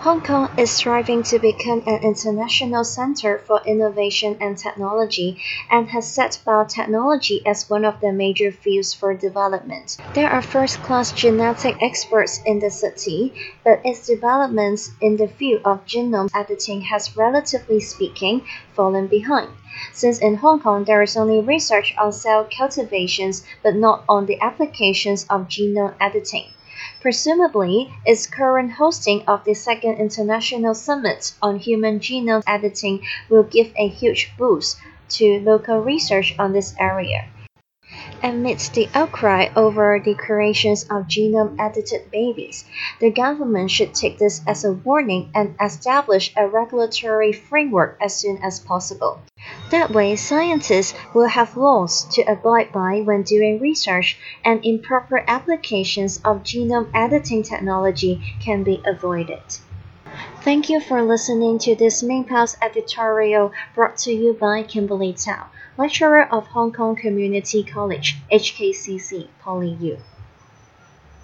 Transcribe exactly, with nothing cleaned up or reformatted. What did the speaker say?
Hong Kong is striving to become an international center for innovation and technology and has set biotechnology as one of the major fields for development. There are first-class genetic experts in the city, but its developments in the field of genome editing has, relatively speaking, fallen behind, since in Hong Kong there is only research on cell cultivations but not on the applications of genome editing. Presumably, its current hosting of the Second International Summit on Human Genome Editing will give a huge boost to local research on this area. Amidst the outcry over the creations of genome-edited babies, the government should take this as a warning and establish a regulatory framework as soon as possible. That way, scientists will have laws to abide by when doing research, and improper applications of genome editing technology can be avoided. Thank you for listening to this Mingpao's editorial brought to you by Kimberly Tao, lecturer of Hong Kong Community College, H K C C, PolyU.